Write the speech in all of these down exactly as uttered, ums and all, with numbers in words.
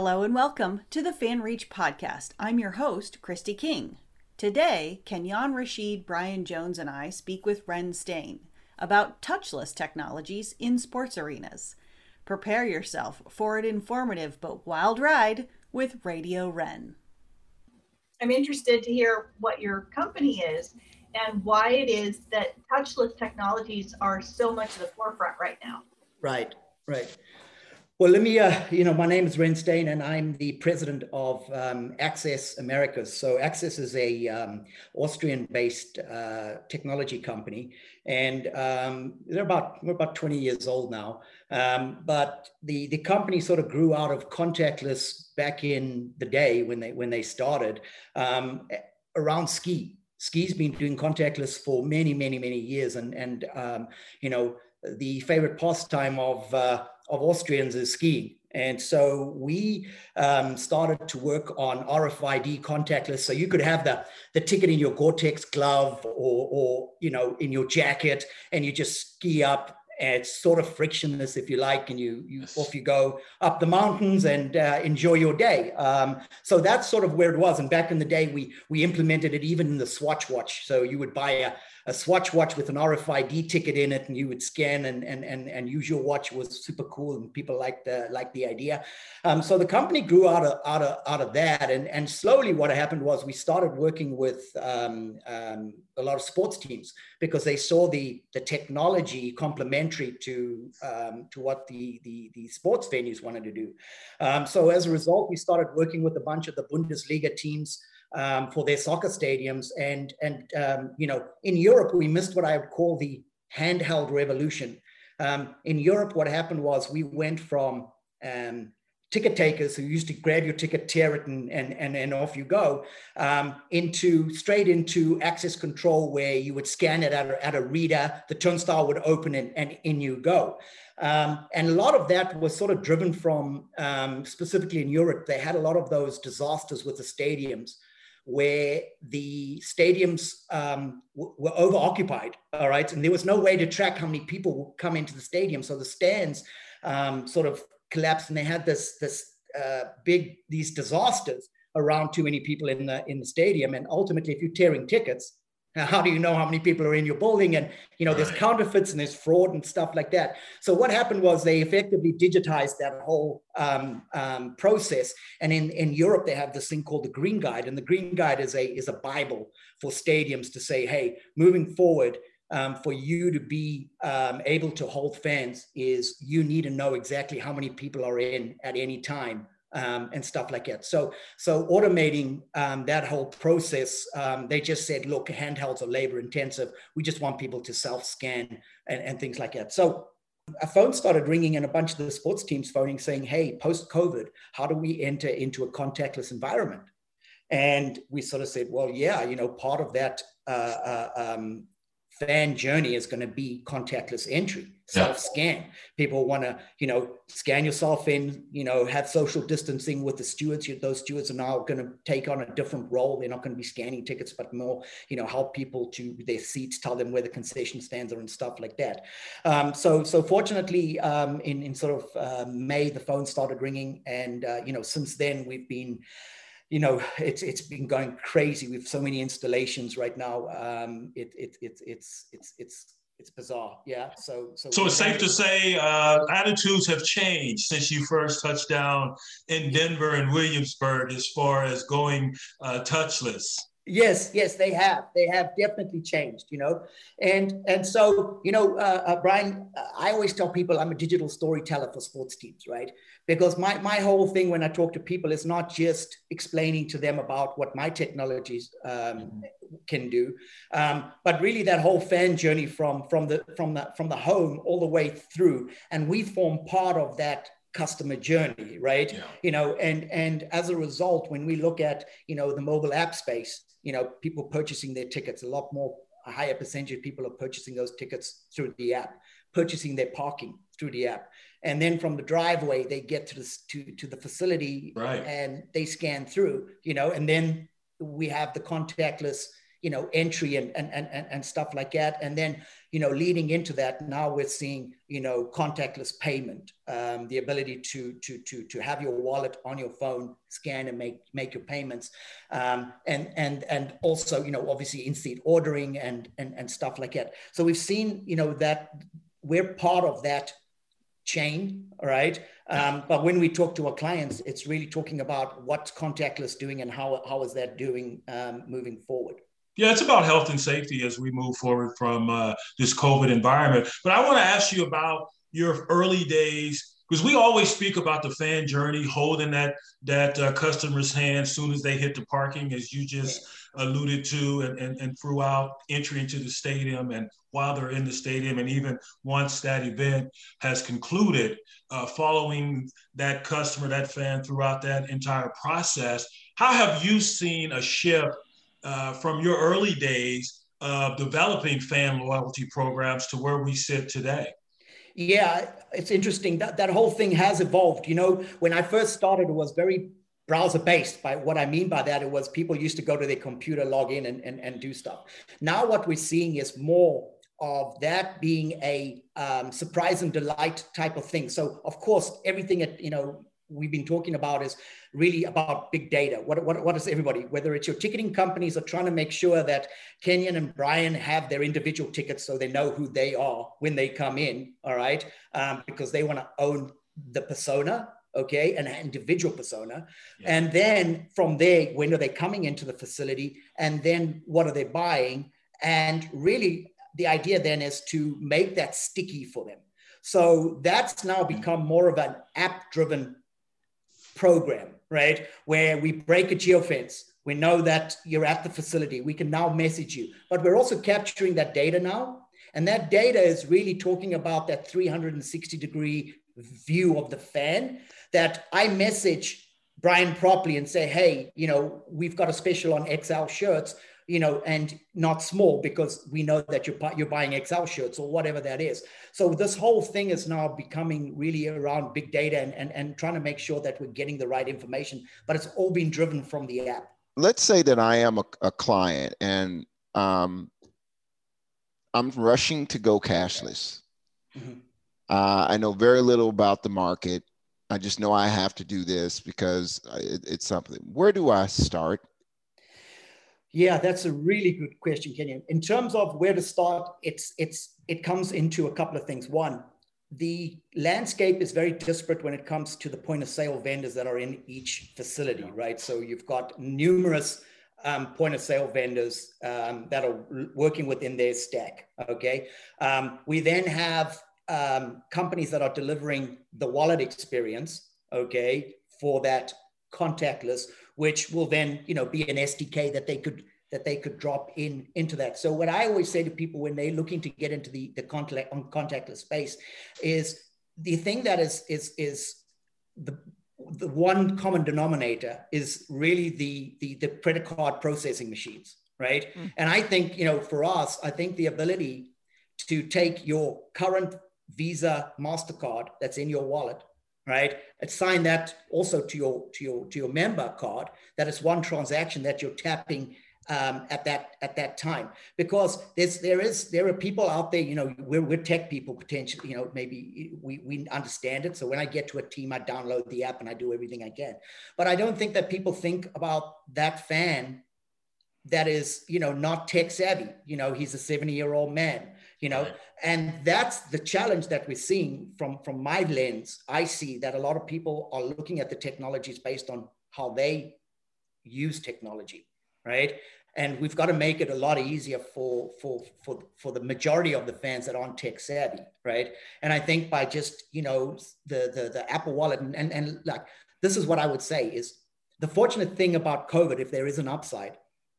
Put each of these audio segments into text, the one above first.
Hello and welcome to the FanReach podcast. I'm your host, Christy King. Today, Kenyon Rashid, Brian Jones, and I speak with Ren Stain about touchless technologies in sports arenas. Prepare yourself for an informative but wild ride with Radio Ren. I'm interested to hear what your company is and why it is that touchless technologies are so much at the forefront right now. Right, right. Well, let me, uh, you know, my name is Ren Stain and I'm the president of um, Access Americas. So Access is a um, Austrian-based uh, technology company, and um, they're about, we're about twenty years old now. Um, but the, the company sort of grew out of contactless back in the day when they, when they started um, around ski. Ski's been doing contactless for many, many, many years. And, and um, you know, the favorite pastime of uh, of Austrians is skiing. And so we um, started to work on R F I D contactless. So you could have the, the ticket in your Gore-Tex glove or, or, you know, in your jacket, and you just ski up. And it's sort of frictionless, if you like, and you, you yes. off you go up the mountains and uh, enjoy your day. Um, so that's sort of where it was. And back in the day, we we implemented it even in the Swatch watch. So you would buy a, a Swatch watch with an R F I D ticket in it, and you would scan and and and, and use your watch. It was super cool, and people liked the liked the idea. Um, so the company grew out of out of out of that, and and slowly what happened was we started working with um, um, a lot of sports teams because they saw the the technology complementary to um, to what the, the the sports venues wanted to do. Um, so as a result, we started working with a bunch of the Bundesliga teams um, for their soccer stadiums, and and um, you know, in Europe we missed what I would call the handheld revolution. Um, in Europe, what happened was we went from um, ticket takers who used to grab your ticket, tear it, and and and, and off you go, um, into straight into access control, where you would scan it at a, at a reader, the turnstile would open, and, and in you go. Um, and a lot of that was sort of driven from, um, specifically in Europe, they had a lot of those disasters with the stadiums, where the stadiums um, w- were overoccupied, all right? And there was no way to track how many people would come into the stadium. So the stands um, sort of collapsed, and they had this this uh, big these disasters around too many people in the in the stadium. And ultimately, if you're tearing tickets, how do you know how many people are in your building? And you know, there's right. counterfeits and there's fraud and stuff like that. So what happened was they effectively digitized that whole um, um, process. And in in Europe, they have this thing called the Green Guide, and the Green Guide is a is a Bible for stadiums to say, hey, moving forward, Um, for you to be um, able to hold fans is you need to know exactly how many people are in at any time, um, and stuff like that. So, so automating um, that whole process, um, they just said, look, handhelds are labor intensive. We just want people to self-scan and, and things like that. So a phone started ringing, and a bunch of the sports teams phoning saying, hey, post-COVID, how do we enter into a contactless environment? And we sort of said, well, yeah, you know, part of that uh, uh, um, fan journey is going to be contactless entry, self-scan. Yeah. People want to, you know, scan yourself in, you know, have social distancing with the stewards. Those stewards are now going to take on a different role. They're not going to be scanning tickets, but more, you know, help people to their seats, tell them where the concession stands are and stuff like that. Um, so, so fortunately, um, in, in sort of uh, May, the phone started ringing. And, uh, you know, since then we've been, you know, it's it's been going crazy with so many installations right now. Um, it, it, it, it's it's it's it's bizarre, yeah. So so, so it's safe to say uh, attitudes have changed since you first touched down in Denver and Williamsburg as far as going uh, touchless. Yes, yes, they have. They have definitely changed, you know. And and so, you know, uh, uh, Brian, uh, I always tell people I'm a digital storyteller for sports teams, right? Because my, my whole thing when I talk to people is not just explaining to them about what my technologies um, can do, um, but really that whole fan journey from, from, the, from, the, from the home all the way through. And we form part of that customer journey, right? Yeah. You know, and and as a result, when we look at, you know, the mobile app space, you know, people purchasing their tickets, a lot more, a higher percentage of people are purchasing those tickets through the app, purchasing their parking through the app. And then from the driveway, they get to the, to, to the facility, right, and they scan through, you know, and then we have the contactless, you know, entry and, and, and, and stuff like that. And then, you know, leading into that, now we're seeing, you know, contactless payment, um, the ability to, to, to, to have your wallet on your phone, scan and make, make your payments. Um, and, and, and also, you know, obviously in-seat ordering and, and, and stuff like that. So we've seen, you know, that we're part of that chain, all right? Um, but when we talk to our clients, it's really talking about what's contactless doing and how, how is that doing um, moving forward. Yeah, it's about health and safety as we move forward from uh, this COVID environment. But I want to ask you about your early days, because we always speak about the fan journey, holding that that uh, customer's hand as soon as they hit the parking, as you just alluded to, and, and, and throughout entry into the stadium and while they're in the stadium, and even once that event has concluded, uh, following that customer, that fan throughout that entire process. How have you seen a shift Uh, from your early days of developing fan loyalty programs to where we sit today? Yeah, it's interesting. That, that whole thing has evolved. You know, when I first started, it was very browser based. By what I mean by that, it was people used to go to their computer, log in and, and, and do stuff. Now what we're seeing is more of that being a um, surprise and delight type of thing. So of course, everything that, you know, we've been talking about is really about big data. What, what, what is everybody, whether it's your ticketing companies are trying to make sure that Kenyon and Brian have their individual tickets so they know who they are when they come in, all right? Um, because they want to own the persona, okay, an individual persona. Yeah. And then from there, when are they coming into the facility? And then what are they buying? And really the idea then is to make that sticky for them. So that's now become more of an app-driven program, right? Where we break a geofence. We know that you're at the facility. We can now message you, but we're also capturing that data now. And that data is really talking about that three hundred sixty degree view of the fan, that I message Brian properly and say, hey, you know, we've got a special on X L shirts, you know, and not small, because we know that you're, you're buying X L shirts or whatever that is. So this whole thing is now becoming really around big data and, and, and trying to make sure that we're getting the right information, but it's all been driven from the app. Let's say that I am a, a client and um, I'm rushing to go cashless. Mm-hmm. uh, I know very little about the market. I just know I have to do this because it, it's something. Where do I start? Yeah, that's a really good question, Kenyon. In terms of where to start, it's it's it comes into a couple of things. One, the landscape is very disparate when it comes to the point of sale vendors that are in each facility, right? So you've got numerous um, point of sale vendors um, that are working within their stack, okay? Um, we then have um, companies that are delivering the wallet experience, okay, for that contactless, which will then, you know, be an S D K that they could that they could drop in into that. So what I always say to people when they're looking to get into the the contact on contactless space is the thing that is is is the the one common denominator is really the the the credit card processing machines, right? Mm. And I think, you know, for us, I think the ability to take your current Visa, MasterCard that's in your wallet, right, and sign that also to your to your to your member card, that is one transaction that you're tapping um, at that at that time. Because there's there is there are people out there, you know, we're, we're tech people potentially, you know, maybe we we understand it. So when I get to a team, I download the app and I do everything I can. But I don't think that people think about that fan that is, you know, not tech savvy. You know, he's a seventy year old man, you know, and that's the challenge that we're seeing from, from my lens. I see that a lot of people are looking at the technologies based on how they use technology, right? And we've got to make it a lot easier for, for, for, for the majority of the fans that aren't tech savvy, right? And I think by just, you know, the, the, the Apple Wallet, and, and, and like, this is what I would say is the fortunate thing about COVID, if there is an upside,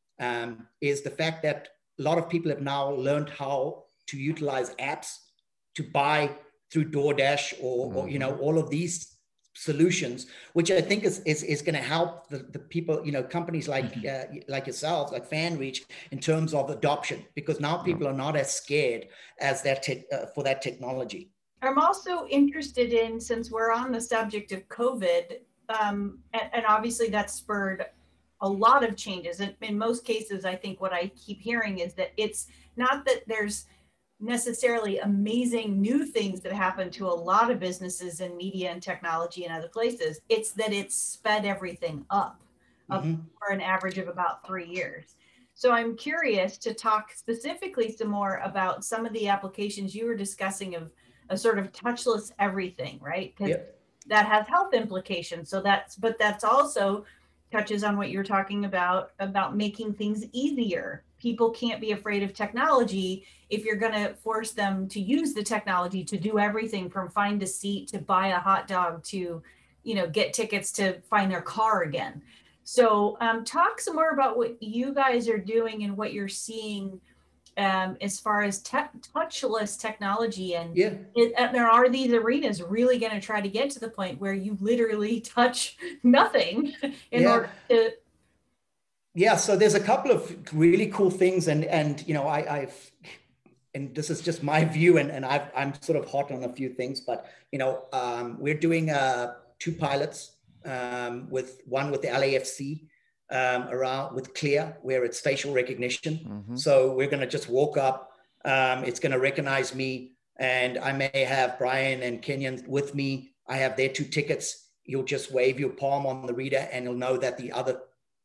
um, is the fact that a lot of people have now learned how to utilize apps to buy through DoorDash or, mm-hmm. or you know, all of these solutions, which I think is is, is going to help the, the people, you know, companies like mm-hmm. uh, like yourselves, like FanReach, in terms of adoption, because now people are not as scared as that te- uh, for that technology. I'm also interested in, since we're on the subject of COVID, um, and, and obviously that spurred a lot of changes. And in most cases, I think what I keep hearing is that it's not that there's necessarily amazing new things that happen to a lot of businesses in media and technology and other places. It's that it's sped everything up, up Mm-hmm. for an average of about three years. So I'm curious to talk specifically some more about some of the applications you were discussing of a sort of touchless everything, right? Because Yep. that has health implications. So that's, but that's also touches on what you're talking about, about making things easier. People can't be afraid of technology if you're going to force them to use the technology to do everything from find a seat to buy a hot dog to, you know, get tickets to find their car again. So um, talk some more about what you guys are doing and what you're seeing um, as far as te- touchless technology. And, Yeah. it, and there are these arenas really going to try to get to the point where you literally touch nothing in Yeah. order to. Yeah. So there's a couple of really cool things, and and you know I, I've and this is just my view, and and I've, I'm sort of hot on a few things, but you know um, we're doing uh, two pilots. Um, with one with the L A F C um, around with Clear, where it's facial recognition. Mm-hmm. So we're going to just walk up. Um, it's going to recognize me, and I may have Brian and Kenyon with me. I have their two tickets. You'll just wave your palm on the reader, and you'll know that the other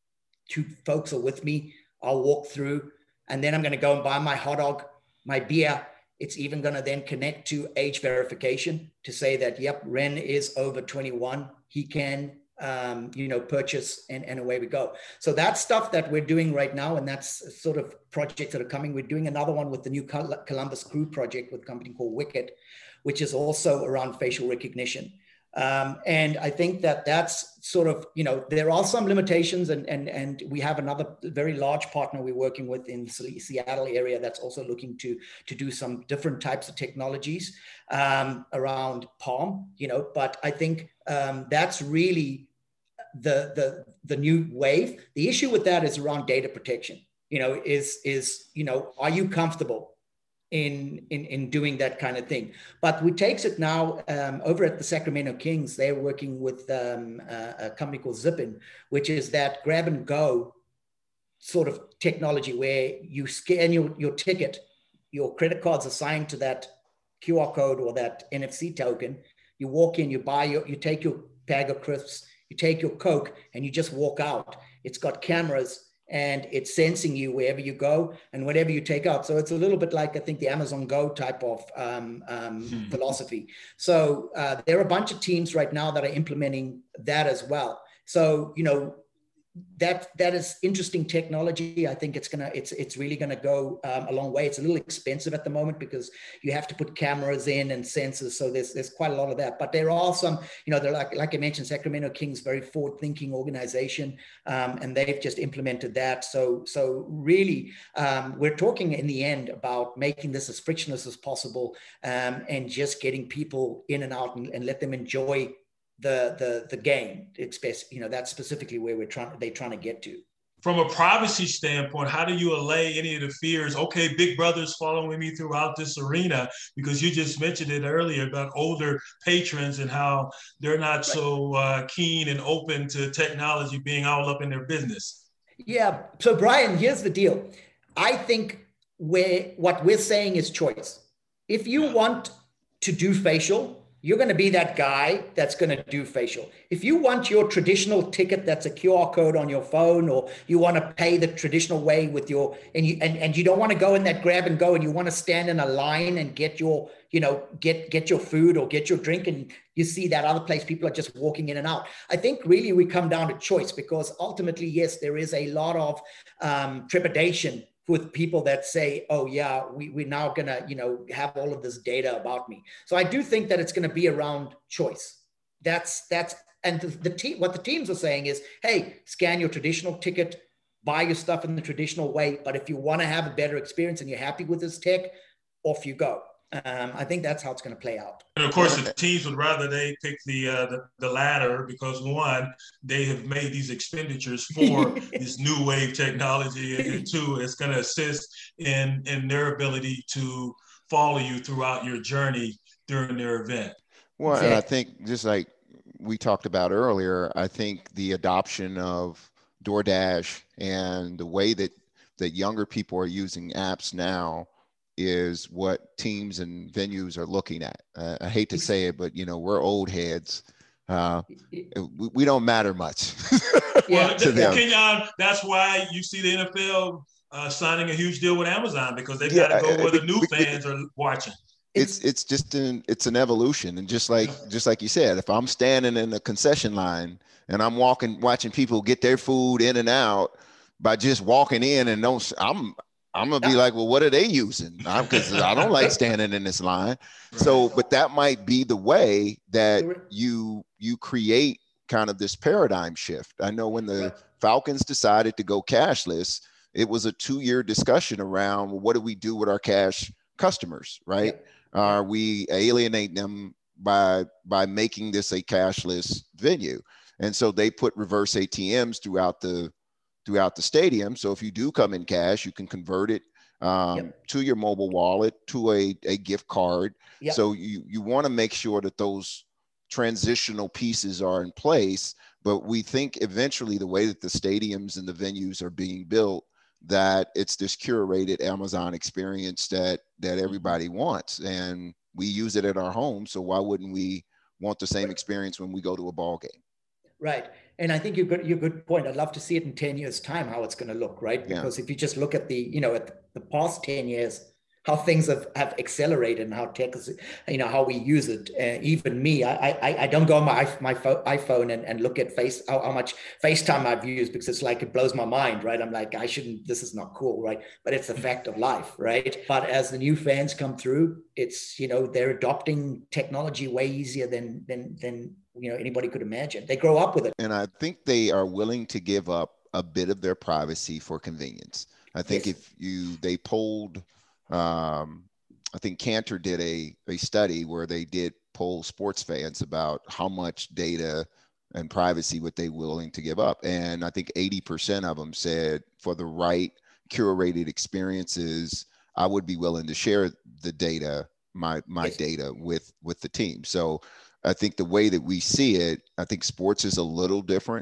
two folks are with me. I'll walk through, and then I'm going to go and buy my hot dog, my beer. It's even going to then connect to age verification to say that, yep, Ren is over twenty-one. He can, um, you know, purchase, and, and away we go. So that's stuff that we're doing right now. And that's sort of projects that are coming. We're doing another one with the new Columbus Crew project with a company called Wicket, which is also around facial recognition. Um, and I think that that's sort of, you know, there are some limitations, and, and, and we have another very large partner we're working with in the Seattle area that's also looking to, to do some different types of technologies um, around Palm, you know, but I think um, that's really the, the, the new wave. The issue with that is around data protection, you know, is, is, you know, are you comfortable in, in, in doing that kind of thing? But we takes it now um, over at the Sacramento Kings. They're working with um, a, a company called Zippin, which is that grab and go sort of technology where you scan your, your ticket, your credit card's assigned to that Q R code or that N F C token. You walk in, you buy your, you take your bag of crisps, you take your Coke, and you just walk out. It's got cameras, and it's sensing you wherever you go and whatever you take out. So it's a little bit like, I think, the Amazon Go type of um, um, hmm. philosophy. So uh, there are a bunch of teams right now that are implementing that as well. So, you know, that that is interesting technology. I think it's gonna it's it's really gonna go um, a long way. It's a little expensive at the moment because you have to put cameras in and sensors. So there's there's quite a lot of that. But there are some, you know, they're like like I mentioned, Sacramento Kings, very forward-thinking organization, um, and they've just implemented that. So so really, um, we're talking in the end about making this as frictionless as possible, um, and just getting people in and out and, and let them enjoy the the the game. It's, you know, that's specifically where we're trying they're trying to get to. From a privacy standpoint, how do you allay any of the fears? Okay, Big Brother's following me throughout this arena, because you just mentioned it earlier about older patrons and how they're not right. so uh, keen and open to technology being all up in their business. Yeah. So Brian, here's the deal. I think where what we're saying is choice. If you yeah. want to do facial, you're going to be that guy that's going to do facial. If you want your traditional ticket that's a Q R code on your phone, or you want to pay the traditional way with your, and you and, and you don't want to go in that grab and go, and you want to stand in a line and get your, you know, get get your food or get your drink, and you see that other place, people are just walking in and out. I think really we come down to choice, because ultimately, yes, there is a lot of um, trepidation with people that say, oh yeah, we, we're now gonna, you know, have all of this data about me. So I do think that it's gonna be around choice. That's, that's, and the, the team, what the teams are saying is, hey, scan your traditional ticket, buy your stuff in the traditional way. But if you wanna have a better experience and you're happy with this tech, off you go. Um, I think that's how it's going to play out. And of course, the teams would rather they pick the, uh, the the latter, because one, they have made these expenditures for this new wave technology, and two, it's going to assist in in their ability to follow you throughout your journey during their event. Well, and I think just like we talked about earlier, I think the adoption of DoorDash and the way that that younger people are using apps now is what teams and venues are looking at. Uh, I hate to say it, but you know, we're old heads. Uh, we, we don't matter much. Well, to them. Kenyon, that's why you see the N F L uh, signing a huge deal with Amazon, because they've Yeah, got to go where the new we- fans are watching. It's it's just an it's an evolution, and just like just like you said, if I'm standing in a concession line and I'm walking watching people get their food in and out by just walking in and don't, I'm I'm gonna be like, well, what are they using? Because I don't like standing in this line. Right. So, but that might be the way that you you create kind of this paradigm shift. I know when the Falcons decided to go cashless, it was a two-year discussion around, well, what do we do with our cash customers, right? Yeah. Are we alienating them by by making this a cashless venue? And so they put reverse A T Ms throughout the throughout the stadium. So if you do come in cash, you can convert it um, yep. to your mobile wallet, to a, a gift card. Yep. So you you want to make sure that those transitional pieces are in place. But we think eventually the way that the stadiums and the venues are being built, that it's this curated Amazon experience that that everybody wants, and we use it at our home. So why wouldn't we want the same experience when we go to a ball game? Right. And I think you're good, you're a good point. I'd love to see it in ten years time, how it's going to look, right? Because yeah. if you just look at the, you know, at the past ten years, how things have, have accelerated and how tech is, you know, how we use it. Uh, even me, I, I I don't go on my my iPhone and, and look at face how, how much FaceTime I've used, because it's like, it blows my mind, right? I'm like, I shouldn't, this is not cool, right? But it's a fact of life, right? But as the new fans come through, it's, you know, they're adopting technology way easier than than than you know anybody could imagine. They grow up with it. And I think they are willing to give up a bit of their privacy for convenience. I think yes. if you, they polled, Um, I think Cantor did a, a study where they did poll sports fans about how much data and privacy would they willing to give up. And I think eighty percent of them said for the right curated experiences, I would be willing to share the data, my, my yes. data with, with the team. So I think the way that we see it, I think sports is a little different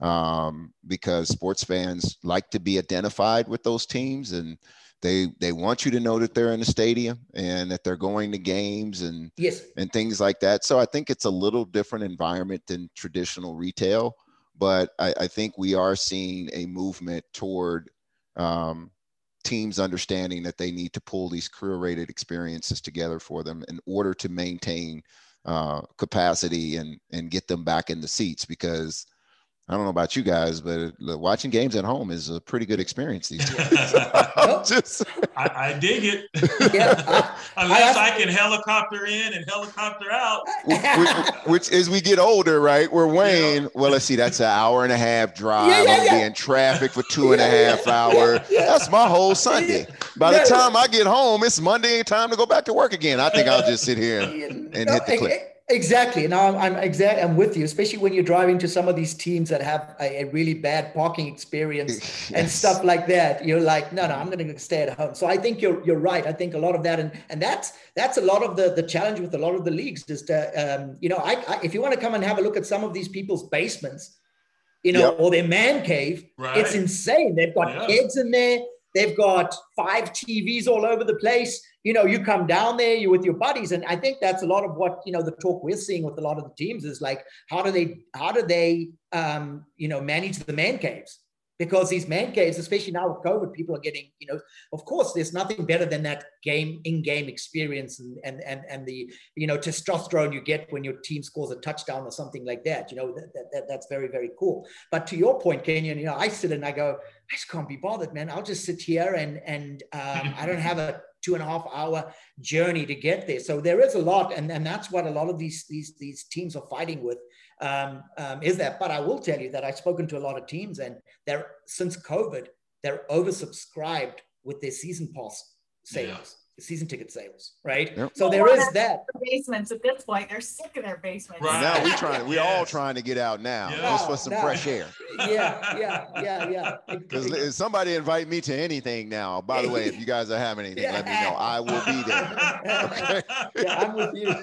um, because sports fans like to be identified with those teams, and They they want you to know that they're in the stadium and that they're going to games and yes. and things like that. So I think it's a little different environment than traditional retail, but I, I think we are seeing a movement toward um, teams understanding that they need to pull these curated experiences together for them in order to maintain uh, capacity and and get them back in the seats, because I don't know about you guys, but watching games at home is a pretty good experience these days. Just, I, I dig it. Yeah, I, Unless I, I can helicopter in and helicopter out. Which, which as we get older, right, we're Wayne. Yeah. Well, let's see, that's an hour and a half drive. Yeah, yeah, I'm yeah. be in traffic for two and a half hours. Yeah. That's my whole Sunday. By the time I get home, it's Monday and time to go back to work again. I think I'll just sit here and, and no, hit the click. Exactly. Now I'm, I'm exactly, I'm with you, especially when you're driving to some of these teams that have a, a really bad parking experience yes. and stuff like that. You're like, no, no, I'm going to stay at home. So I think you're, you're right. I think a lot of that, and, and that's, that's a lot of the, the challenge with a lot of the leagues is to, um, you know, I, I, if you want to come and have a look at some of these people's basements, you know, yep. or their man cave, right. it's insane. They've got yeah. kids in there. They've got five T Vs all over the place. You know, you come down there, you're with your buddies. And I think that's a lot of what, you know, the talk we're seeing with a lot of the teams is like, how do they, how do they, um, you know, manage the man caves? Because these man caves, especially now with COVID, people are getting, you know, of course, there's nothing better than that game in-game experience and, and, and, and the, you know, testosterone you get when your team scores a touchdown or something like that. You know, that, that, that's very, very cool. But to your point, Kenyon, you know, I sit and I go, I just can't be bothered, man. I'll just sit here and, and um, I don't have a two and a half hour journey to get there. So there is a lot. And, and that's what a lot of these, these, these teams are fighting with. Um, um, is that, but I will tell you that I've spoken to a lot of teams, and they're, since COVID, they're oversubscribed with their season pass sales, yeah. season ticket sales, right? Yep. So there is that. Basements at this point, they're sick of their basements. Right. Now we're trying, we're yes. all trying to get out now, yeah. just for some no. fresh air. Yeah, yeah, yeah, yeah. Because if somebody invite me to anything now, by the way, if you guys are having anything, yeah. let me know. I will be there. Okay? Yeah, I'm with you.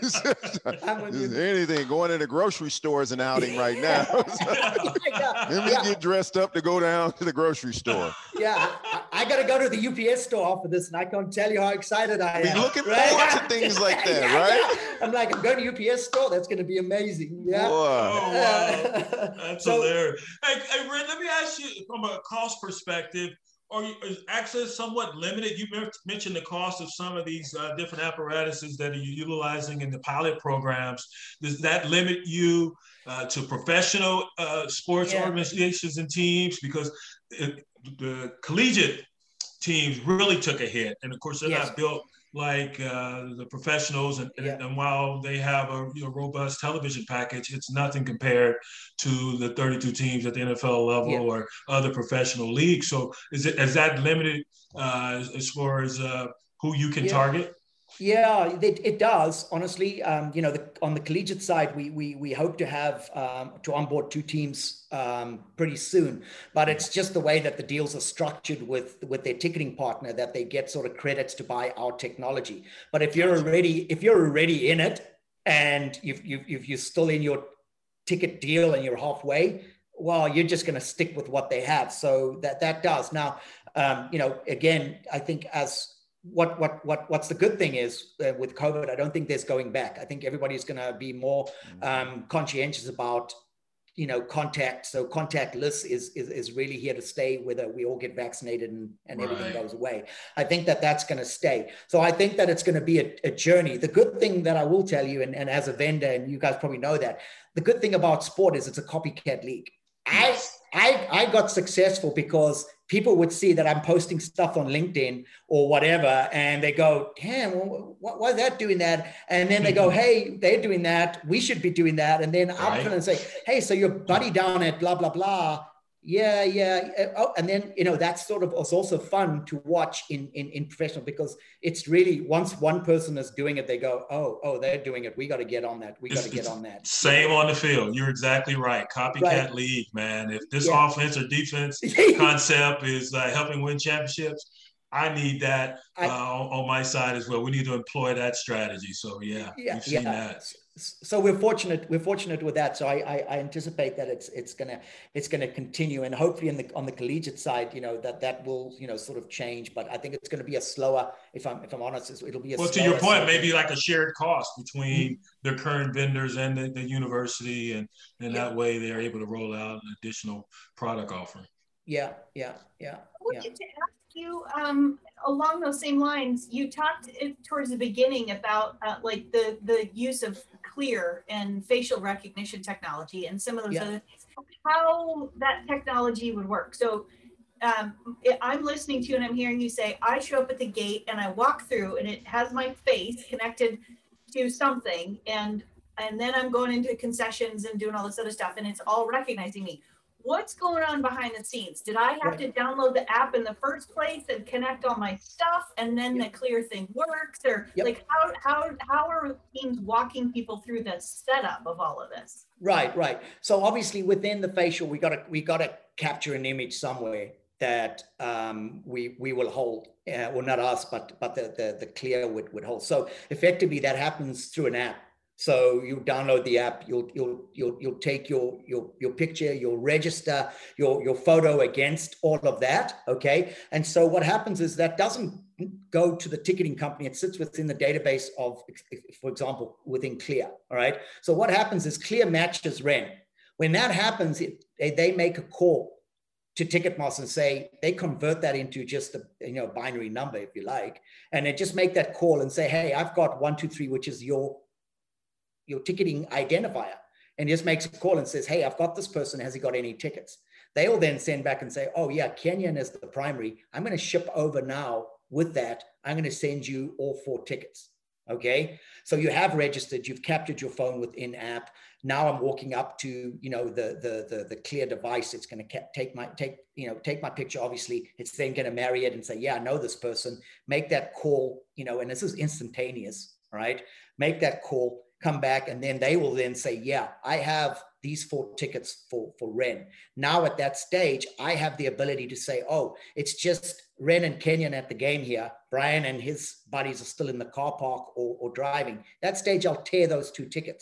I'm with you. Anything, going into grocery stores and outing right now. yeah. Let me yeah. get dressed up to go down to the grocery store. Yeah, I, I got to go to the U P S store after this, and I can't tell you how excited I am. We're looking right? forward to things like that, yeah, right? Yeah. I'm like, I'm going to U P S store. That's going to be amazing. Yeah. Boy. Oh, wow. That's so, hilarious. Hey, hey, Ren, let me ask you from a cost perspective, are you, is access somewhat limited? You mentioned the cost of some of these uh, different apparatuses that you're utilizing in the pilot programs. Does that limit you uh, to professional uh, sports yeah. organizations and teams? Because it, the collegiate teams really took a hit. And of course, they're yes. not built like uh, the professionals. And, yeah. and, and while they have a you know, robust television package, it's nothing compared to the thirty-two teams at the N F L level yeah. or other professional leagues. So is it is that limited uh, as far as uh, who you can yeah. target? Yeah, it, it does. Honestly, um, you know, the, on the collegiate side, we we we hope to have um, to onboard two teams um, pretty soon. But it's just the way that the deals are structured with with their ticketing partner that they get sort of credits to buy our technology. But if you're already if you're already in it and if you if you're still in your ticket deal and you're halfway, well, you're just going to stick with what they have. So that that does now. Um, you know, again, I think as What what what what's the good thing is uh, with COVID, I don't think there's going back. I think everybody's going to be more um, conscientious about, you know, contact. So contactless is, is is really here to stay, whether we all get vaccinated and, and right. everything goes away. I think that that's going to stay. So I think that it's going to be a, a journey. The good thing that I will tell you, and, and as a vendor, and you guys probably know that, the good thing about sport is it's a copycat league. Yes. I, I I got successful because people would see that I'm posting stuff on LinkedIn or whatever, and they go, damn, well, why is that doing that? And then they go, hey, they're doing that. We should be doing that. And then right. I'm going to say, hey, so your buddy down at blah, blah, blah. Yeah, yeah. Oh, and then, you know, that's sort of was also fun to watch in, in, in professional, because it's really, once one person is doing it, they go, oh, oh, they're doing it. We got to get on that. We got to get on that. Same on the field. You're exactly right. Copycat right. league, man. If this yeah. offense or defense concept is uh, helping win championships, I need that uh, I, on, on my side as well. We need to employ that strategy. So yeah, yeah you've seen yeah. that. So we're fortunate. We're fortunate with that. So I, I, I anticipate that it's it's gonna it's gonna continue, and hopefully in the on the collegiate side, you know, that that will you know sort of change. But I think it's going to be a slower. If I'm if I'm honest, it'll be a. Well, to your point, maybe like a shared cost between mm-hmm. the current vendors and the, the university, and and yeah. that way they're able to roll out an additional product offering. Yeah, yeah, yeah. I wanted yeah. to ask you, um, along those same lines, you talked towards the beginning about uh, like the the use of Clear and facial recognition technology and some of those yeah. other things, how that technology would work. So um, I'm listening to you and I'm hearing you say, I show up at the gate and I walk through and it has my face connected to something, and and then I'm going into concessions and doing all this other stuff and it's all recognizing me. What's going on behind the scenes? Did I have right. to download the app in the first place and connect all my stuff, and then yep. the Clear thing works? Or yep. like how how how are teams walking people through the setup of all of this? Right, right. So obviously within the facial, we got to we got to capture an image somewhere that um, we we will hold, uh, well not us, but but the the, the Clear would would hold. So effectively that happens through an app. So you download the app, you'll you'll you'll you'll take your your your picture, you'll register your your photo against all of that, okay? And so what happens is that doesn't go to the ticketing company; it sits within the database of, for example, within Clear. All right. So what happens is Clear matches Ren. When that happens, it, they, they make a call to Ticketmaster and say they convert that into just a you know binary number, if you like, and they just make that call and say, hey, I've got one two three, which is your your ticketing identifier, and just makes a call and says, hey, I've got this person. Has he got any tickets? They'll then send back and say, oh yeah, Kenyon is the primary. I'm going to ship over now with that. I'm going to send you all four tickets. Okay. So you have registered, you've captured your phone within app. Now I'm walking up to, you know, the, the, the, the Clear device. It's going to take my, take, you know, take my picture. Obviously it's then going to marry it and say, yeah, I know this person, make that call, you know, and this is instantaneous, right? Make that call, come back, and then they will then say, yeah, I have these four tickets for, for Ren. Now at that stage, I have the ability to say, oh, it's just Ren and Kenyon at the game here. Brian and his buddies are still in the car park or, or driving. That stage, I'll tear those two tickets.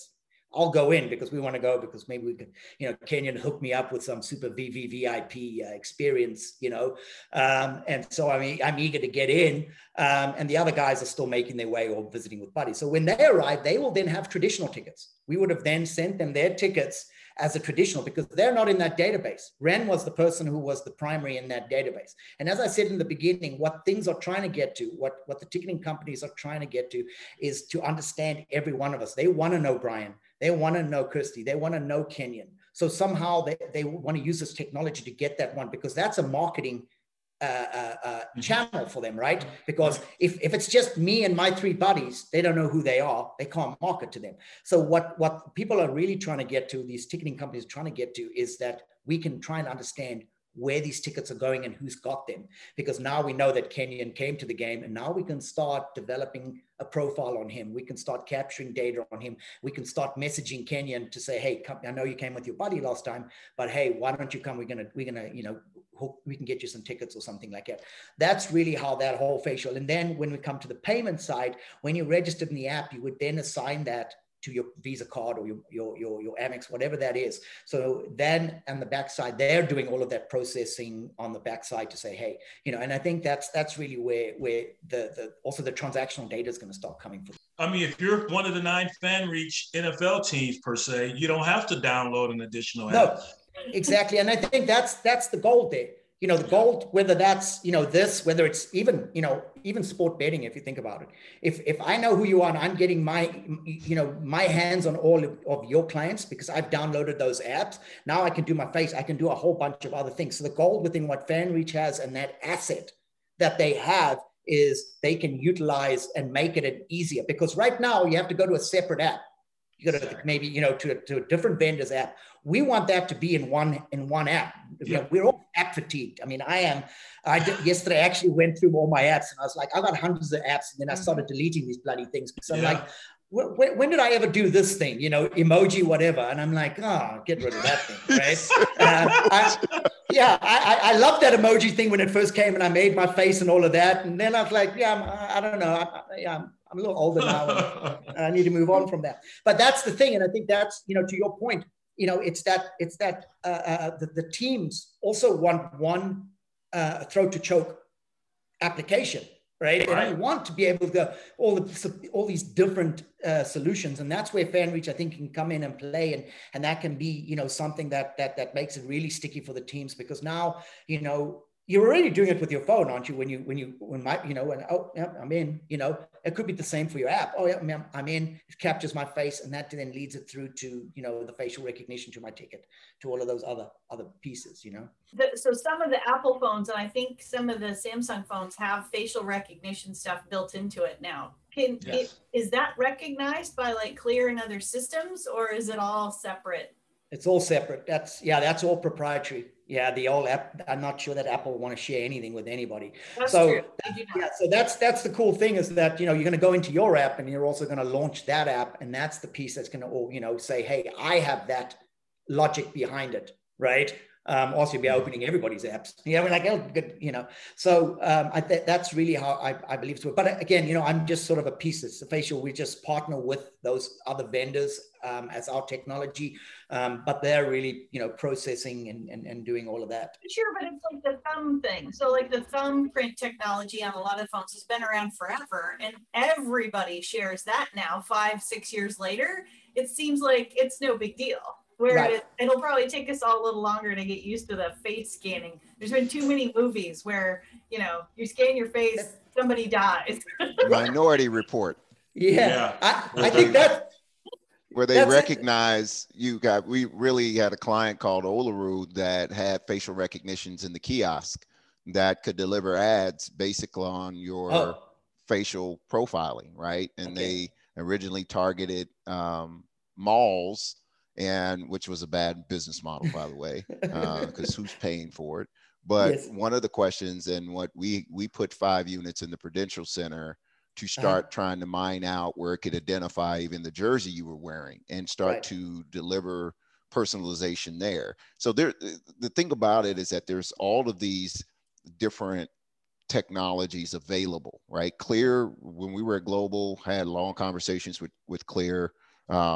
I'll go in because we want to go because maybe we could, you know, Kenyon hook me up with some super V V V I P uh, experience, you know. Um, and so I mean, I'm eager to get in. Um, and the other guys are still making their way or visiting with buddies. So when they arrive, they will then have traditional tickets. We would have then sent them their tickets as a traditional because they're not in that database. Ren was the person who was the primary in that database. And as I said in the beginning, what things are trying to get to, what, what the ticketing companies are trying to get to is to understand every one of us. They want to know Brian. They want to know Kirsty. They want to know Kenyon. So somehow they, they want to use this technology to get that one because that's a marketing uh, uh, uh, channel for them, right? Because if, if it's just me and my three buddies, they don't know who they are. They can't market to them. So what, what people are really trying to get to, these ticketing companies are trying to get to is that we can try and understand where these tickets are going and who's got them. Because now we know that Kenyon came to the game and now we can start developing a profile on him. We can start capturing data on him. We can start messaging Kenyon to say, hey, come, I know you came with your buddy last time, but hey, why don't you come? We're gonna, we're gonna, you know, hope we can get you some tickets or something like that. That's really how that whole facial. And then when we come to the payment side, when you registered in the app, you would then assign that to your Visa card or your, your, your, your Amex, whatever that is. So then on the backside, they're doing all of that processing on the backside to say, hey, you know, and I think that's, that's really where, where the, the, also the transactional data is going to start coming from. I mean, if you're one of the nine FanReach N F L teams per se, you don't have to download an additional app. No, exactly. And I think that's, that's the goal there. You know, the gold, whether that's, you know, this, whether it's even, you know, even sport betting, if you think about it, if, if I know who you are and I'm getting my, you know, my hands on all of, of your clients because I've downloaded those apps, now I can do my face, I can do a whole bunch of other things. So the gold within what FanReach has and that asset that they have is they can utilize and make it easier because right now you have to go to a separate app. You go to maybe, you know, to, to a different vendor's app. We want that to be in one, in one app. You know, we're all app fatigued. I mean, I am, I did, yesterday I actually went through all my apps and I was like, I got hundreds of apps and then I started deleting these bloody things because I'm yeah. like, when, when did I ever do this thing? You know, emoji, whatever. And I'm like, oh, get rid of that thing, right? uh, I, yeah, I, I love that emoji thing when it first came and I made my face and all of that. And then I was like, yeah, I'm, I don't know. I, yeah, I'm, I'm a little older now and I need to move on from that. But that's the thing. And I think that's, you know, to your point, you know, it's that, it's that uh, uh, the, the teams also want one uh, throat to choke application, right? right? And we want to be able to go all the, all these different uh, solutions. And that's where FanReach, I think, can come in and play. And, and that can be, you know, something that, that, that makes it really sticky for the teams because now, you know, you're already doing it with your phone, aren't you? When you, when you, when my, you know, when, oh, yeah, I'm in, you know, it could be the same for your app. Oh yeah, I'm, I'm in, it captures my face and that then leads it through to, you know, the facial recognition to my ticket, to all of those other, other pieces, you know? The, so some of the Apple phones, and I think some of the Samsung phones have facial recognition stuff built into it now. Can, yes. it, is that recognized by like Clear and other systems or is it all separate? It's all separate. That's, yeah, that's all proprietary. Yeah, the old app, I'm not sure that Apple will want to share anything with anybody. That's so, true. Yeah, so that's that's the cool thing is that, you know, you're going to go into your app and you're also going to launch that app. And that's the piece that's going to, you know, say, hey, I have that logic behind it, right? Um, also, you'll be opening everybody's apps. Yeah, we're like, oh, good, you know. So um, I th- that's really how I, I believe to it. But again, you know, I'm just sort of a piece. It's the facial. We just partner with those other vendors um, as our technology, um, but they're really, you know, processing and, and, and doing all of that. Sure, but it's like the thumb thing. So like the thumbprint technology on a lot of phones has been around forever, and everybody shares that now. Five, six years later, it seems like it's no big deal. Where right. it, it'll probably take us all a little longer to get used to the face scanning. There's been too many movies where, you know, you scan your face, somebody dies. Minority Report. Yeah, yeah. I, I think that where they recognize it. You got, we really had a client called Olaru that had facial recognitions in the kiosk that could deliver ads basically on your oh. facial profiling, right? And okay. they originally targeted um, malls, and which was a bad business model, by the way, because uh, who's paying for it? But yes. one of the questions, and what we we put five units in the Prudential Center to start uh-huh. trying to mine out where it could identify even the jersey you were wearing and start right. to deliver personalization there. So there, the thing about it is that there's all of these different technologies available, right? Clear, when we were at Global, had long conversations with with Clear. Um,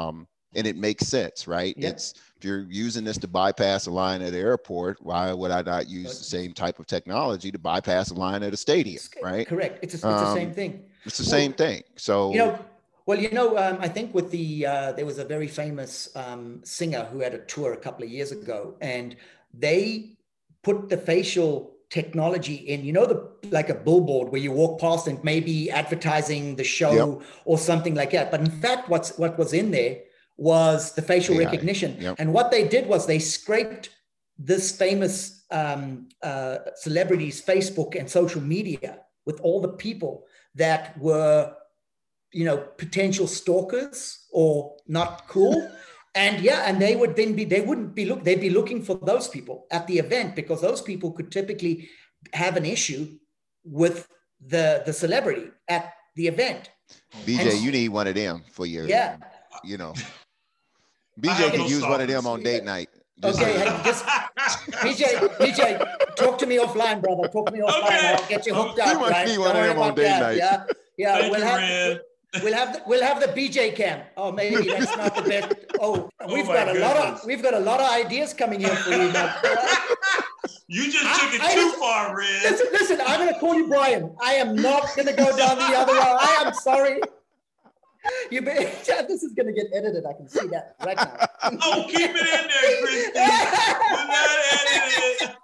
and it makes sense, right? Yep. It's, if you're using this to bypass a line at the airport, why would I not use the same type of technology to bypass a line at a stadium, right? Correct. It's, a, it's um, the same thing. It's the well, same thing. So, you know, well, you know, um, I think with the, uh, there was a very famous um, singer who had a tour a couple of years ago, and they put the facial technology in, you know, the like a billboard where you walk past and maybe advertising the show yep. or something like that. But in fact, what's what was in there was the facial A I. Recognition. Yep. And what they did was they scraped this famous um, uh, celebrities' Facebook and social media with all the people that were, you know, potential stalkers or not cool. And yeah, and they would then be, they wouldn't be look, they'd be looking for those people at the event, because those people could typically have an issue with the the celebrity at the event. B J, and, you need one of them for your, yeah, you know. B J can use one of them on date night. Just okay, hey, just B J, B J, talk to me offline, brother. Talk to me offline. Okay. I'll get you hooked up. You must right? need one of them on date night. Yeah, yeah. Thank we'll you, have. Red. We'll have the, we'll have the B J cam. Oh, maybe that's not the best. Oh, we've oh got a goodness. lot of we've got a lot of ideas coming here for you. Now. You just I, took it I, too I, far, Red. Listen, listen, I'm going to call you Brian. I am not going to go down the other road. I am sorry. You be, this is going to get edited. I can see that right now. Oh, keep it in there, Christy. Do not edit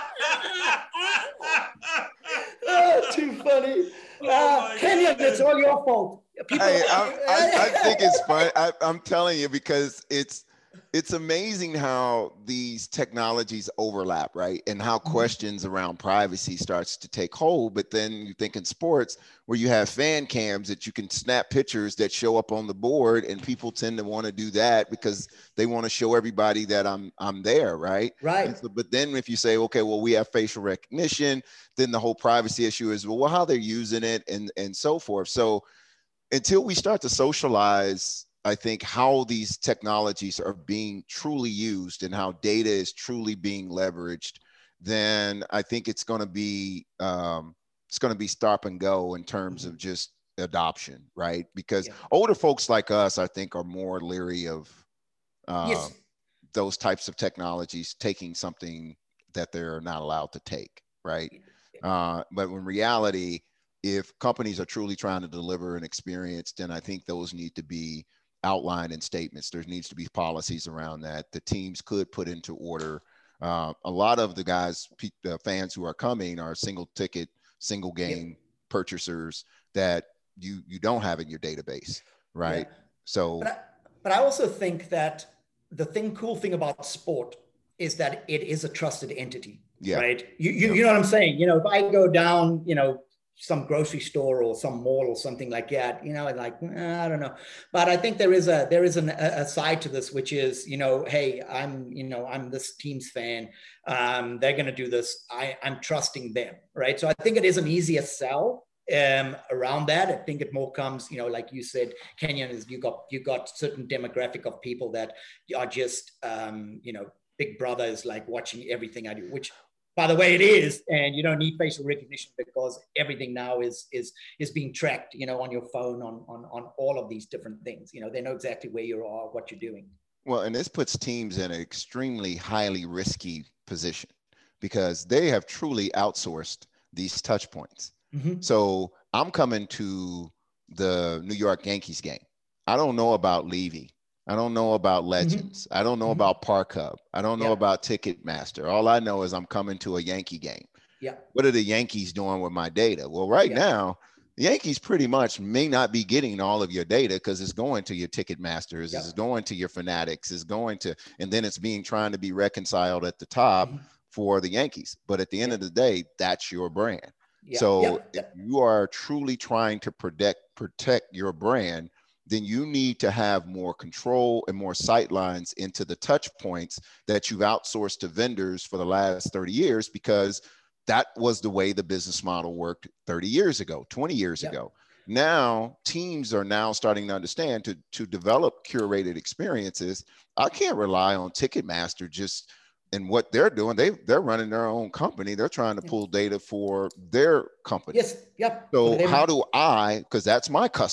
it. Oh, too funny. Oh uh, Kenyon, it's all your fault. People, hey, I, I, I think it's fun. I, I'm telling you, because it's it's amazing how these technologies overlap, right? And how questions around privacy starts to take hold. But then you think in sports, where you have fan cams that you can snap pictures that show up on the board, and people tend to want to do that because they want to show everybody that I'm I'm there, right? Right. So, but then if you say, okay, well, we have facial recognition, then the whole privacy issue is, well, how they're using it and and so forth. So until we start to socialize, I think, how these technologies are being truly used and how data is truly being leveraged, then I think it's going to be um, it's going to be stop and go in terms mm-hmm. of just adoption, right? Because yeah. older folks like us, I think, are more leery of uh, yes. those types of technologies taking something that they're not allowed to take, right? Uh, but in reality, if companies are truly trying to deliver an experience, then I think those need to be outlined in statements. There needs to be policies around that. The teams could put into order. Uh, a lot of the guys, the fans who are coming, are single ticket, single game yeah. purchasers that you you don't have in your database, right? Yeah. So, but I, but I also think that the thing, cool thing about sport is that it is a trusted entity, yeah. right? You you, yeah. you know what I'm saying? You know, if I go down, you know, some grocery store or some mall or something like that, you know, and like, I don't know. But I think there is a, there is an, a side to this, which is, you know, hey, I'm, you know, I'm this team's fan. Um, they're going to do this. I, I'm trusting them. Right. So I think it is an easier sell um, around that. I think it more comes, you know, like you said, Kenyon, is you got, you got certain demographic of people that are just, um, you know, big brother is like watching everything I do, which, by the way, it is, and you don't need facial recognition because everything now is is is being tracked, you know, on your phone, on on on all of these different things. You know, they know exactly where you are, what you're doing. Well, and this puts teams in an extremely highly risky position because they have truly outsourced these touch points. Mm-hmm. So I'm coming to the New York Yankees game. I don't know about Levy. I don't know about Legends. Mm-hmm. I don't know mm-hmm. about Park Hub. I don't know yeah. about Ticketmaster. All I know is I'm coming to a Yankee game. Yeah. What are the Yankees doing with my data? Well, right yeah. now, the Yankees pretty much may not be getting all of your data because it's going to your Ticketmasters, yeah. it's going to your Fanatics, it's going to, and then it's being trying to be reconciled at the top mm-hmm. for the Yankees. But at the end yeah. of the day, that's your brand. Yeah. So yeah. if you are truly trying to protect protect your brand, then you need to have more control and more sight lines into the touch points that you've outsourced to vendors for the last thirty years, because that was the way the business model worked thirty years ago, twenty years yep. ago. Now, teams are now starting to understand to, to develop curated experiences. I can't rely on Ticketmaster just and what they're doing. They, they're running their own company. They're trying to pull data for their company. Yes. Yep. So how do I, because that's my customer,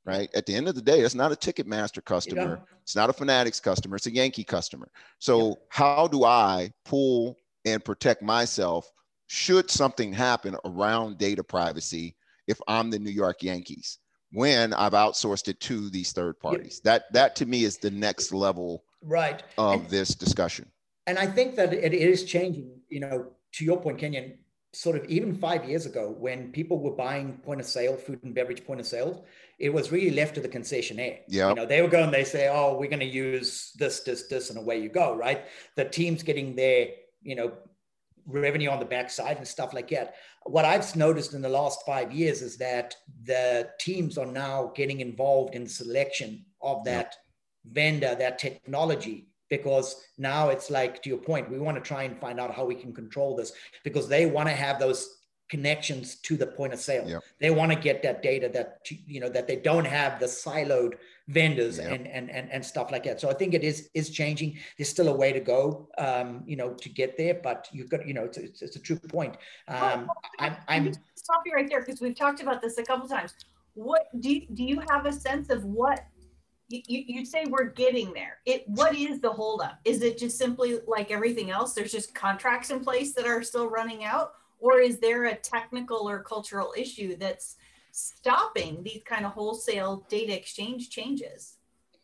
right? At the end of the day, it's not a Ticketmaster customer. Yeah. It's not a Fanatics customer. It's a Yankee customer. So Yeah. how do I pull and protect myself should something happen around data privacy if I'm the New York Yankees, when I've outsourced it to these third parties? Yeah. That, that to me is the next level right. of and, this discussion. And I think that it is changing, you know, to your point, Kenyon, sort of even five years ago, when people were buying point of sale, food and beverage point of sale, it was really left to the concessionaire. Yeah. You know, they were going, they say, oh, we're going to use this, this, this, and away you go, right? The team's getting their, you know, revenue on the backside and stuff like that. What I've noticed in the last five years is that the teams are now getting involved in the selection of that yep. vendor, that technology, because now it's like, to your point, we want to try and find out how we can control this, because they want to have those connections to the point of sale. Yep. They want to get that data that, you know, that they don't have the siloed vendors yep. and, and, and, and stuff like that. So I think it is, is changing. There's still a way to go, um, you know, to get there, but you've got, you know, it's, it's, it's a true point. Um, well, I'm, I'm stop you right there, because we've talked about this a couple times. What do you, do you have a sense of what you, you'd say we're getting there? It, what is the holdup? Is it just simply like everything else? There's just contracts in place that are still running out? Or is there a technical or cultural issue that's stopping these kind of wholesale data exchange changes?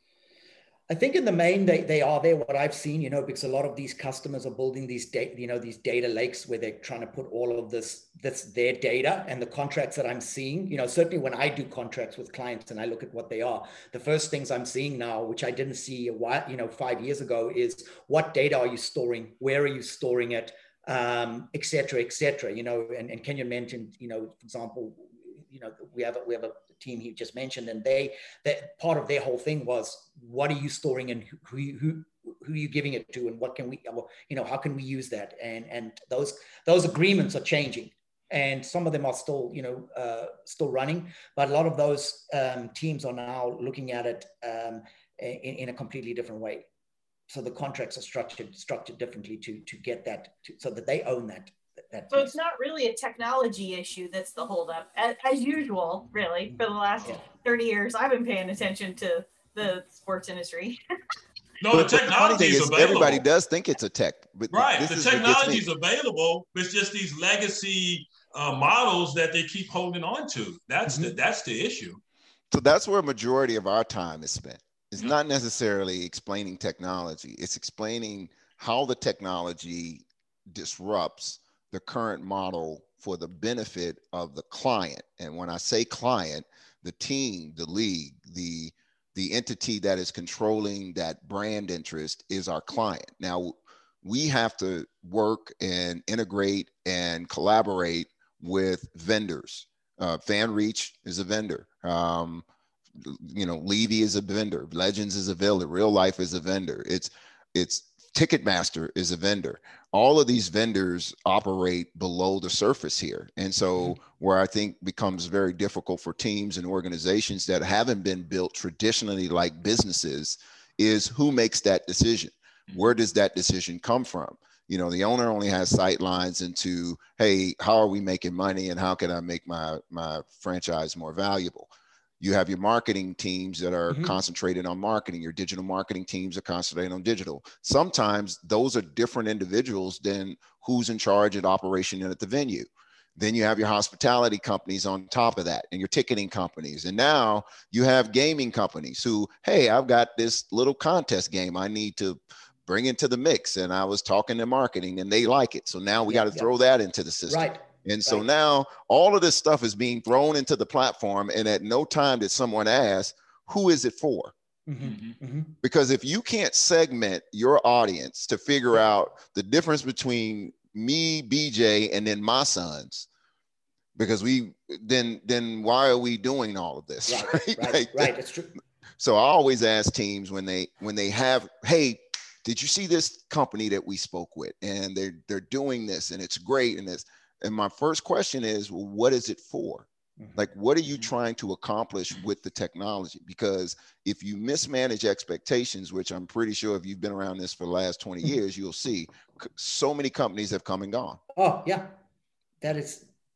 I think in the main, they, they are there, what I've seen, you know, because a lot of these customers are building these data, you know, these data lakes where they're trying to put all of this, that's their data, and the contracts that I'm seeing, you know, certainly when I do contracts with clients and I look at what they are, the first things I'm seeing now, which I didn't see a while, you know, five years ago, is what data are you storing? Where are you storing it? Um, et cetera, et cetera, you know, and, and Kenyon mentioned, you know, for example, you know, we have a, we have a team he just mentioned, and they, that part of their whole thing was, what are you storing and who, who, who are you giving it to, and what can we, you know, how can we use that? And, and those, those agreements are changing, and some of them are still, you know, uh, still running, but a lot of those um, teams are now looking at it um, in, in a completely different way. So the contracts are structured structured differently to to get that, to, so that they own that. that so piece. It's not really a technology issue that's the holdup, as, as usual, really. For the last thirty years, I've been paying attention to the sports industry. No, the technology is, is available. Everybody does think it's a tech, but right. This the is technology is available. It's just these legacy uh, models that they keep holding on to. That's mm-hmm. the that's the issue. So that's where a majority of our time is spent. It's not necessarily explaining technology. It's explaining how the technology disrupts the current model for the benefit of the client. And when I say client, the team, the league, the, the entity that is controlling that brand interest is our client. Now, we have to work and integrate and collaborate with vendors. Uh, FanReach is a vendor. Um, you know, Levy is a vendor, Legends is a vendor, Real Life is a vendor. It's, it's Ticketmaster is a vendor. All of these vendors operate below the surface here. And so mm-hmm. where I think becomes very difficult for teams and organizations that haven't been built traditionally like businesses is who makes that decision? Where does that decision come from? You know, the owner only has sight lines into, hey, how are we making money and how can I make my, my franchise more valuable? You have your marketing teams that are mm-hmm. concentrated on marketing. Your digital marketing teams are concentrated on digital. Sometimes those are different individuals than who's in charge of operation at the venue. Then you have your hospitality companies on top of that and your ticketing companies. And now you have gaming companies who, hey, I've got this little contest game I need to bring into the mix. And I was talking to marketing and they like it. So now we yeah, got to yeah. throw that into the system. Right. And so right. now all of this stuff is being thrown into the platform. And at no time did someone ask, who is it for? Mm-hmm. Mm-hmm. Because if you can't segment your audience to figure out the difference between me, B J, and then my sons, because we, then, then why are we doing all of this? Right, right, right, like right. It's true. So I always ask teams when they, when they have, hey, did you see this company that we spoke with? And they're, they're doing this and it's great. And it's, And my first question is, well, what is it for? Like, what are you trying to accomplish with the technology? Because if you mismanage expectations, which I'm pretty sure if you've been around this for the last twenty years, you'll see so many companies have come and gone. Oh, yeah. That is,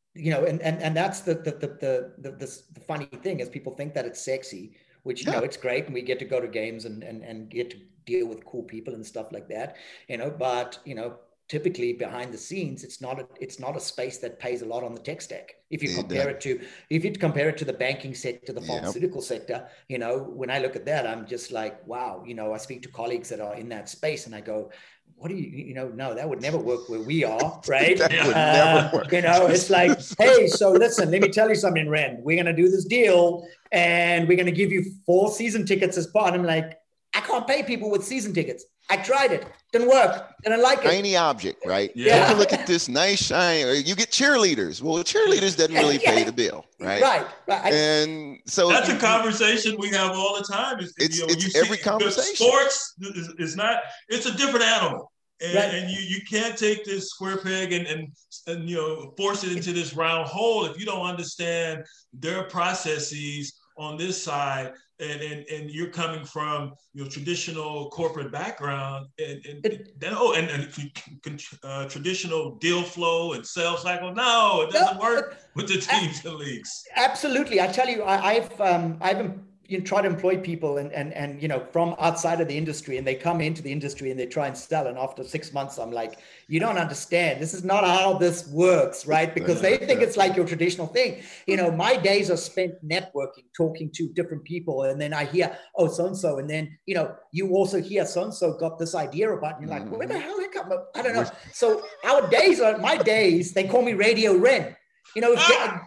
you know, and and and that's the the the the the, the, the funny thing is people think that it's sexy, which, you yeah. know, it's great, and we get to go to games and and and get to deal with cool people and stuff like that, you know, but you know, typically behind the scenes, it's not a, it's not a space that pays a lot on the tech stack. If you compare it to, if you compare it to the banking sector, the pharmaceutical yep. sector, you know, when I look at that, I'm just like, wow, you know, I speak to colleagues that are in that space and I go, what do you, you know, no, that would never work where we are, right? that would uh, never work. You know, it's like, hey, so listen, let me tell you something, Ren, we're going to do this deal and we're going to give you four season tickets as part. I'm like, I can't pay people with season tickets. I tried it. Didn't work. Didn't like it. Shiny object, right? Yeah. Take a look at this nice shiny. You get cheerleaders. Well, cheerleaders doesn't really yeah. pay the bill, right? Right. right. And so that's you, a conversation we have all the time. It's, it's, you know, it's you every see, conversation. Sports is, is not. It's a different animal, and, right. and you you can't take this square peg and, and and you know force it into this round hole if you don't understand their processes on this side. And, and and you're coming from your traditional corporate background and and it, then oh and, and uh, traditional deal flow and sales cycle. No, it doesn't no, work with the teams and leagues. Absolutely, I tell you, I, I've um, I've you know, try to employ people and and and you know from outside of the industry, and they come into the industry and they try and sell, and after six months, I'm like, you don't understand. This is not how this works, right? Because they think it's like your traditional thing. You know, my days are spent networking, talking to different people, and then I hear, oh, so and so, and then you know, you also hear so and so got this idea about, and you're like, where the hell did that come up? I don't know. So our days are my days. They call me Radio Ren. You know,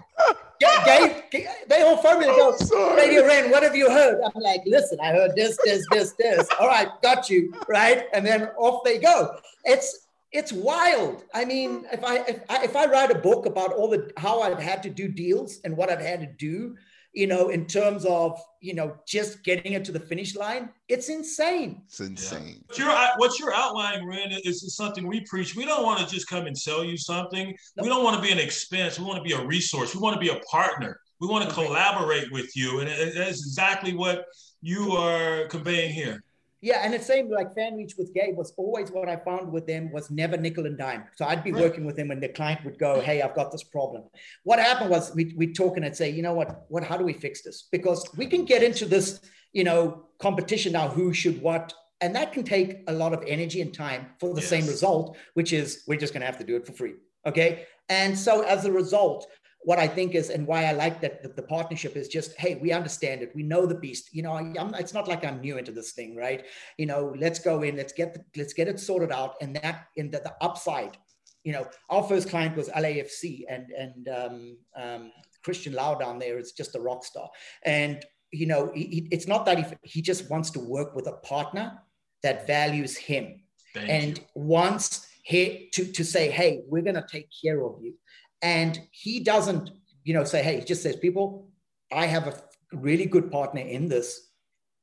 Dave, they all phone me and go, Radio Ren, what have you heard? I'm like, listen, I heard this, this, this, this. All right, got you, right? And then off they go. It's it's wild. I mean, if I if I, if I write a book about all the how I've had to do deals and what I've had to do, you know, in terms of, you know, just getting it to the finish line, it's insane. It's insane. Yeah. What, you're, what you're outlining, Ren, is, is something we preach. We don't want to just come and sell you something. Nope. We don't want to be an expense. We want to be a resource. We want to be a partner. We want to okay. collaborate with you. And it, that's exactly what you are conveying here. Yeah, and it's same like FanReach with Gabe was always what I found with them was never nickel and dime. So I'd be right. working with him and the client would go, hey, I've got this problem. What happened was we we'd talk and I'd say, you know what, what, how do we fix this? Because we can get into this, you know, competition now, who should what, and that can take a lot of energy and time for the yes. same result, which is we're just going to have to do it for free. Okay. And so as a result, what I think is, and why I like that the, the partnership is just, hey, we understand it. We know the beast. You know, I'm, it's not like I'm new into this thing, right? You know, let's go in, let's get, the, let's get it sorted out. And that in the, the upside, you know, our first client was L A F C and, and um, um, Christian Lau down there is just a rock star. And, you know, he, it's not that he, he just wants to work with a partner that values him. Thank and you. wants he, to, to say, hey, we're going to take care of you. And he doesn't, you know, say, hey, he just says, people, I have a really good partner in this.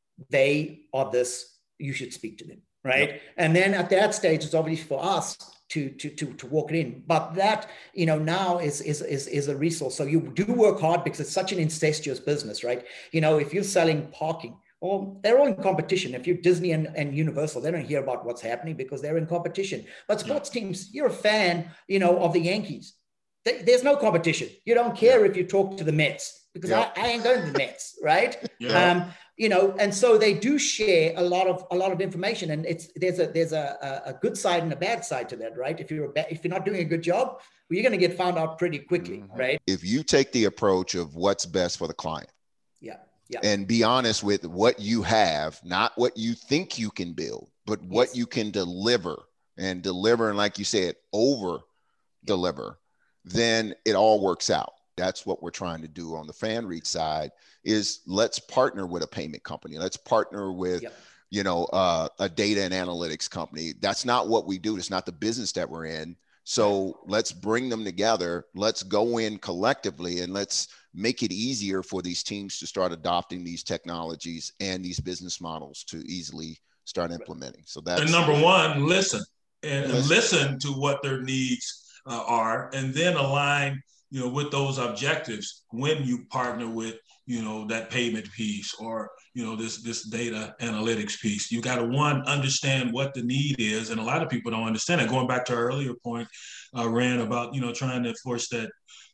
They are this, you should speak to them, right? Yep. And then at that stage, it's obviously for us to, to, to, to walk it in. But that, you know, now is, is, is, is a resource. So you do work hard because it's such an incestuous business, right? You know, if you're selling parking, well, they're all in competition. If you're Disney and, and Universal, they don't hear about what's happening because they're in competition. But sports yep. teams, you're a fan, you know, of the Yankees. There's no competition. You don't care yeah. if you talk to the Mets because yeah. I, I ain't going to the Mets, right? Yeah. Um, you know, and so they do share a lot of a lot of information, and it's there's a there's a, a good side and a bad side to that, right? If you're a ba- if you're not doing a good job, well, you're going to get found out pretty quickly, mm-hmm. right? If you take the approach of what's best for the client, yeah, yeah, and be honest with what you have, not what you think you can build, but what yes. you can deliver and deliver, and like you said, over deliver. Then it all works out. That's what we're trying to do on the FanReach side is let's partner with a payment company. Let's partner with, yep. you know, uh, a data and analytics company. That's not what we do. It's not the business that we're in. So let's bring them together. Let's go in collectively and let's make it easier for these teams to start adopting these technologies and these business models to easily start implementing. So that's and number one, listen and listen, listen to what their needs Uh, are, and then align, you know, with those objectives when you partner with, you know, that payment piece or, you know, this this data analytics piece. You got to, one, understand what the need is, and a lot of people don't understand it. Going back to our earlier point, uh, Ren, about, you know, trying to force that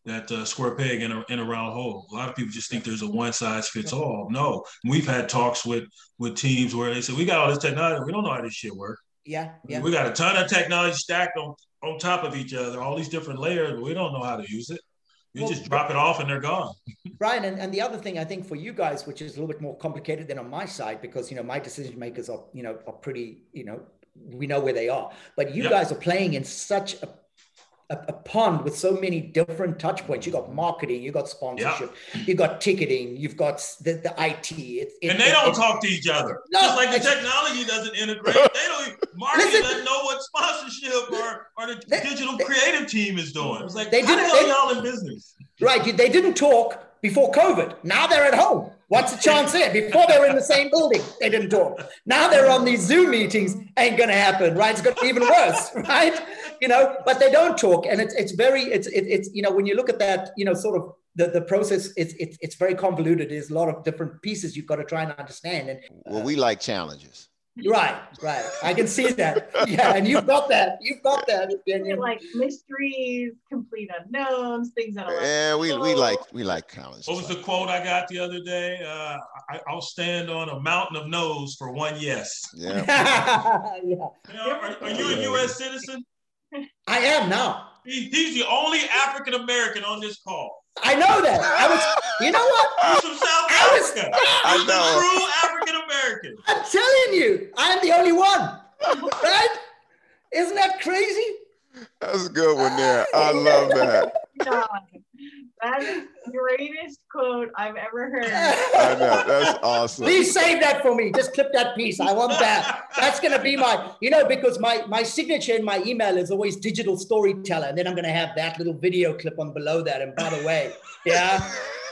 that uh, square peg in a, in a round hole. A lot of people just think there's a one size fits all. No, we've had talks with with teams where they say, we got all this technology, we don't know how this shit works. Yeah, yeah. We got a ton of technology stacked on, on top of each other, all these different layers, but we don't know how to use it. You well, just drop it off and they're gone. Brian, and, and the other thing I think for you guys, which is a little bit more complicated than on my side, because, you know, my decision makers are, you know, are pretty, you know, we know where they are, but you yep. guys are playing in such a A, a pond with so many different touch points. You got marketing, you got sponsorship, yep. you got ticketing, you've got the, the I T. It, it, and they it, don't it, talk to each other. No, just like the technology doesn't integrate. They don't even, marketing listen, doesn't know what sponsorship or, or the they, digital they, creative team is doing. It's like, they how the hell are y'all in business? Right, they didn't talk before COVID. Now they're at home. What's the chance there? Before they were in the same building, they didn't talk. Now they're on these Zoom meetings. Ain't gonna happen, right? It's gonna be even worse, right? You know, but they don't talk, and it's it's very it's it, it's you know, when you look at that, you know, sort of the the process, it's it's it's very convoluted. There's a lot of different pieces you've got to try and understand. And uh, well, we like challenges. Right, right. I can see that. Yeah, and you've got that. You've got that. Like mysteries, complete unknowns, things that are. Yeah, we we like we like challenges. What was the quote I got the other day? Uh, I, I'll stand on a mountain of no's for one yes. Yeah. yeah. You know, are, are you a U S citizen? I am now. He, he's the only African American on this call. I know that. I was. You know what? He's from South I Africa. Was, I he's know. a true African American. I'm telling you, I'm the only one. Right? Isn't that crazy? That's a good one there. I love that. God, that is the greatest quote I've ever heard. I know. That's awesome. Please save that for me. Just clip that piece. I want that. That's going to be my, you know, because my, my signature in my email is always digital storyteller. And then I'm going to have that little video clip on below that. And by the way, yeah.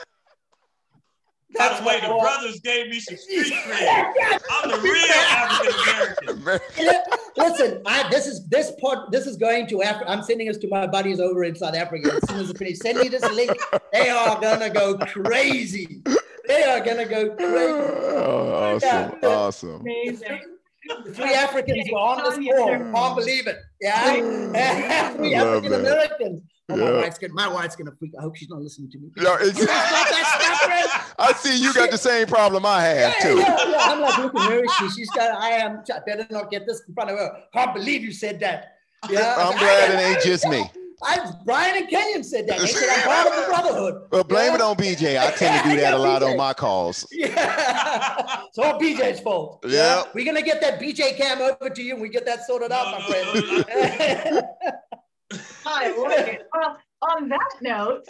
By the way, the brothers gave me some street cred. I'm the real African American. Listen, I, this is this part. This is going to Africa. I'm sending this to my buddies over in South Africa. As soon as I finish, send me this link. They are gonna go crazy. They are gonna go crazy. Oh, awesome! Yeah. Awesome. Amazing. The three Africans were on this call. Can't believe it. Yeah, three African Americans. Oh, yeah. my wife's gonna, my wife's gonna freak. I hope she's not listening to me. Yeah, it's, I see you got the same problem I have yeah, too. Yeah, yeah. I'm like, look at her. She, she's got. I am. I better not get this in front of her. Can't believe you said that. Yeah, I'm glad it ain't just me. I, Brian and Kenyon said that. They said I'm part of the brotherhood. Well, blame yeah? it on B J. I tend to do that a lot on my calls. Yeah, it's all B J's fault. Yeah, yeah. We're gonna get that B J cam over to you, and we get that sorted no, out, no, my friend. No, no. I like it. Well, on that note,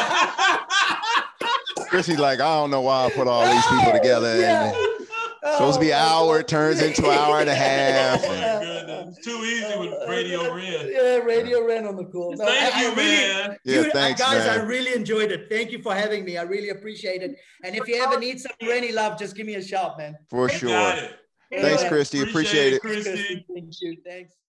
Chrissy's like, I don't know why I put all these people together. Yeah. And oh, supposed to be an hour, it turns into an hour and a half. Oh my goodness. It's too easy with Radio Ren. Yeah, Radio Ren on the call. No, Thank I, you, I really, man. Yeah, dude, thanks, guys, man. I really enjoyed it. Thank you for having me. I really appreciate it. And if you ever need some Rennie love, just give me a shout, man. For You sure. got it. Thanks, Christy. Appreciate, Appreciate it. it, Christy. Thank you. Thanks.